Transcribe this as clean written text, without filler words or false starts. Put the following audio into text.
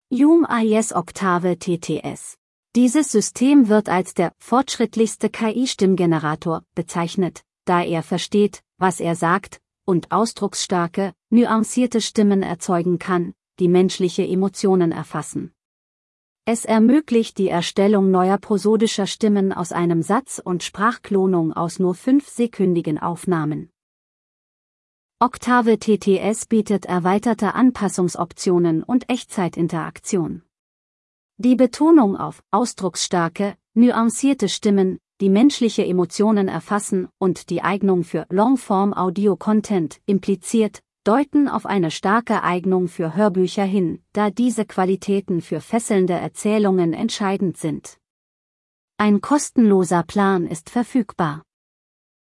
Zoom AI Octave TTS. Dieses System wird als der fortschrittlichste KI-Stimmgenerator bezeichnet, da er versteht, was er sagt, und ausdrucksstarke, nuancierte Stimmen erzeugen kann, die menschliche Emotionen erfassen. Es ermöglicht die Erstellung neuer prosodischer Stimmen aus einem Satz und Sprachklonung aus nur 5-sekündigen Aufnahmen. Octave TTS bietet erweiterte Anpassungsoptionen und Echtzeitinteraktion. Die Betonung auf ausdrucksstarke, nuancierte Stimmen, die menschliche Emotionen erfassen, und die Eignung für Longform-Audio-Content impliziert, deuten auf eine starke Eignung für Hörbücher hin, da diese Qualitäten für fesselnde Erzählungen entscheidend sind. Ein kostenloser Plan ist verfügbar.